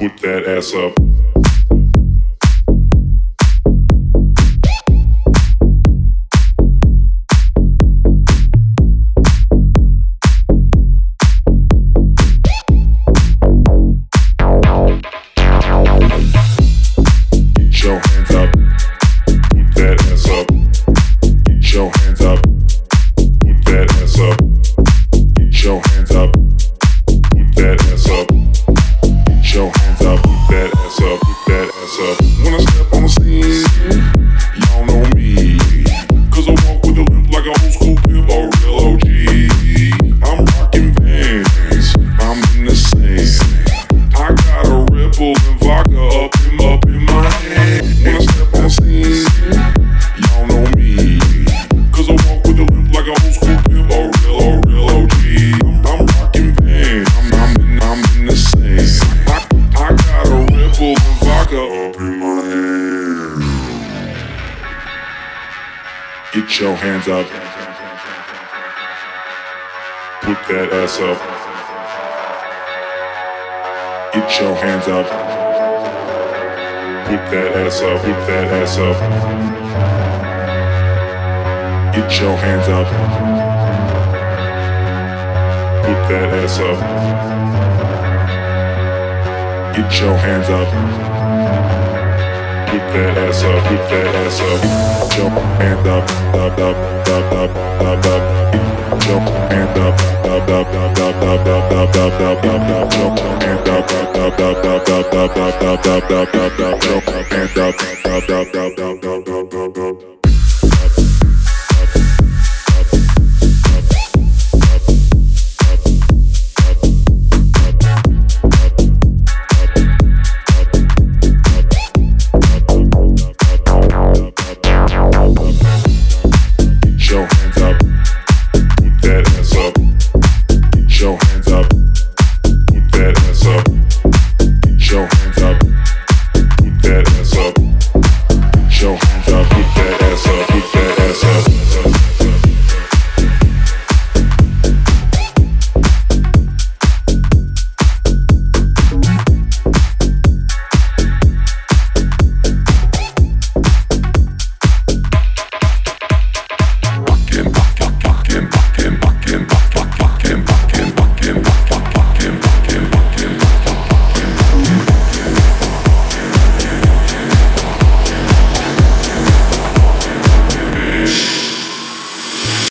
put that ass up. Get your hands up, put that ass up. Get your hands up, put that ass up. Get your hands up, put that ass up. Get your hands up, put that ass up, put that ass up. When I step on the scene, y'all know me. Cause I walk with a limp like an old school pimp or real OG. I'm rocking Vans, I'm in the sand. I got a Red Bull and vodka up in my hand. When I step on the scene, y'all know me. Cause I walk with a limp like an old school pimp or real OG. I'm rocking Vans, I'm in the sand. I got a Red Bull and vodka up in my hand. Get your hands up, put that ass up. Get your hands up, put that ass up, put that ass up. Get your hands up, put that ass up. Get your hands up, put that ass up, put that ass up. Get your hands up, up, up, up, up, up, up. Get your hands up, up, up, up, up, up, up, up, up, up, up. Get your hands up, up, up, up, up, up, up, up, up, up, up, up. Get your hands up, up, up, up, up, up, up, up, up.